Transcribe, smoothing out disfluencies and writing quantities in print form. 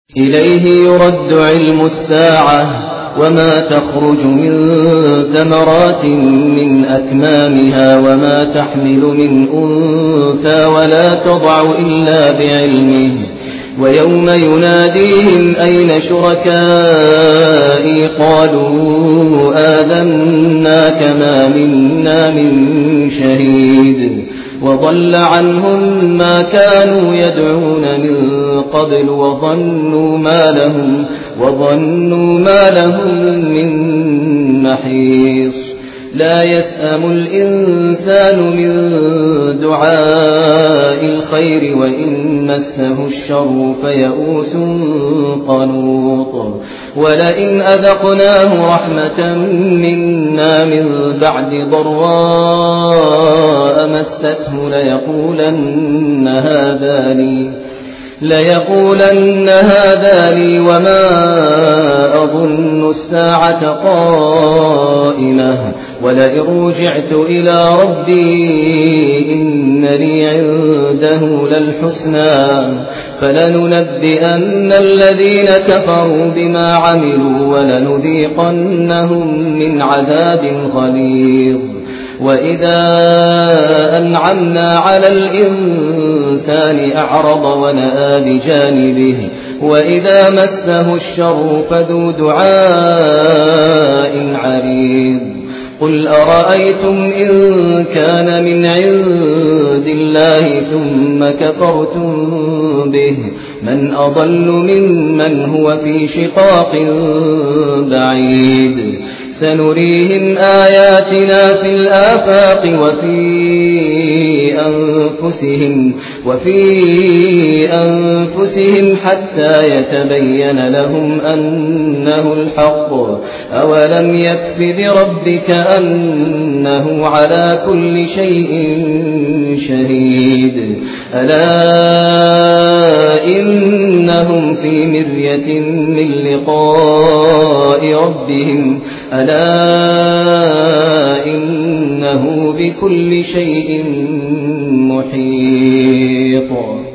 إليه يرد علم الساعة وما تخرج من ثمرات من أكمامها وما تحمل من أنثى ولا تضع إلا بعلمه ويوم يناديهم أين شركائي قالوا آذناك ما منا من شهيد وضل عنهم ما كانوا يدعون من قبل وظنوا ما لهم من محيص لا يسأم الإنسان من دعاء الخير وإن مسه الشر فيئوس قنوط ولئن أذقناه رحمة منا من بعد ضراء مسته ليقولن هذا لي وما أظن الساعة قائمة ولئن رجعت إلى ربي إن لي عنده للحسنى فلننبئن الذين كفروا بما عملوا ولنذيقنهم من عذاب غليظ وإذا أنعمنا على الإنسان أعرض ونأى بجانبه وإذا مسه الشر فذو دعاء عريض قل أرأيتم إن كان من عند الله ثم كفرتم به من أضل ممن هو في شقاق بعيد سنريهم آياتنا في الآفاق وفي أنفسهم حتى يتبين لهم أنه الحق أولم يكف بربك أنه على كل شيء شهيد ألا إنهم في مرية من لقاء ربهم ألا إنه بكل شيء محيط